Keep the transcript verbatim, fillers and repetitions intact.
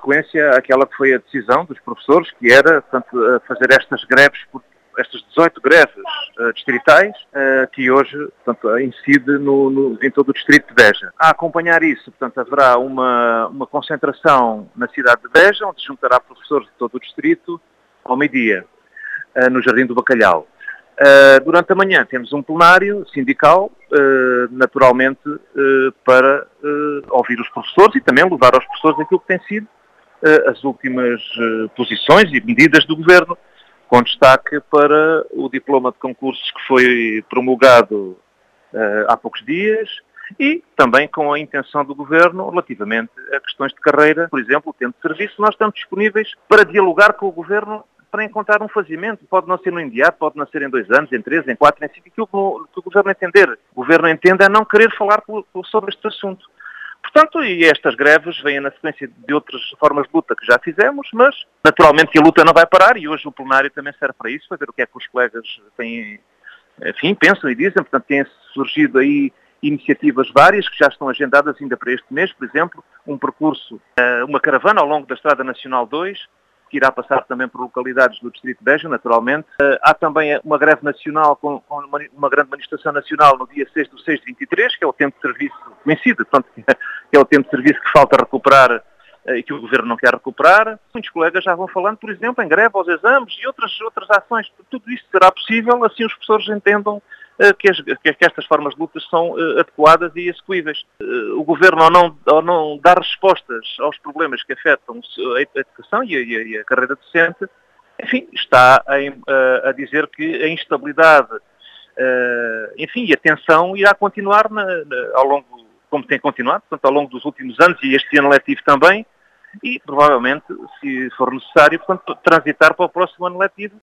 consequência aquela que foi a decisão dos professores, que era, portanto, fazer estas greves, estas dezoito greves uh, distritais, uh, que hoje, portanto, incide no, no, em todo o distrito de Beja. A acompanhar isso, portanto, haverá uma, uma concentração na cidade de Beja, onde se juntará professores de todo o distrito, ao meio-dia, uh, no Jardim do Bacalhau. Uh, durante a manhã temos um plenário sindical, uh, naturalmente, uh, para uh, ouvir os professores e também levar aos professores aquilo que tem sido uh, as últimas uh, posições e medidas do Governo, com destaque para o diploma de concursos que foi promulgado uh, há poucos dias e também com a intenção do Governo relativamente a questões de carreira, por exemplo, o tempo de serviço. Nós estamos disponíveis para dialogar com o Governo para encontrar um fazimento. Pode não ser no imediato, pode não ser em dois anos, em três, em quatro, em cinco, aquilo que o Governo entender. O Governo entende é não querer falar sobre este assunto. Portanto, e estas greves vêm na sequência de outras formas de luta que já fizemos, mas naturalmente que a luta não vai parar e hoje o plenário também serve para isso, para ver o que é que os colegas têm, enfim, pensam e dizem. Portanto, têm surgido aí iniciativas várias que já estão agendadas ainda para este mês, por exemplo, um percurso, uma caravana ao longo da Estrada Nacional dois, que irá passar também por localidades do Distrito de Beja, naturalmente. Uh, há também uma greve nacional, com, com uma, uma grande manifestação nacional no dia seis do seis de vinte e três, que é o tempo de serviço coincide, portanto, que é o tempo de serviço que falta recuperar uh, e que o Governo não quer recuperar. Muitos colegas já vão falando, por exemplo, em greve aos exames e outras, outras ações. Tudo isto será possível, assim os professores entendam uh, que, as, que, que estas formas de lutas são uh, adequadas e execuíveis. Uh, o Governo, ao não, ao não dar respostas aos problemas que afetam a educação e a, e a carreira docente, enfim, está a, a dizer que a instabilidade, uh, enfim, e a tensão irá continuar na, na, ao longo, como tem continuado, portanto, ao longo dos últimos anos e este ano letivo também, e provavelmente, se for necessário, portanto, transitar para o próximo ano letivo,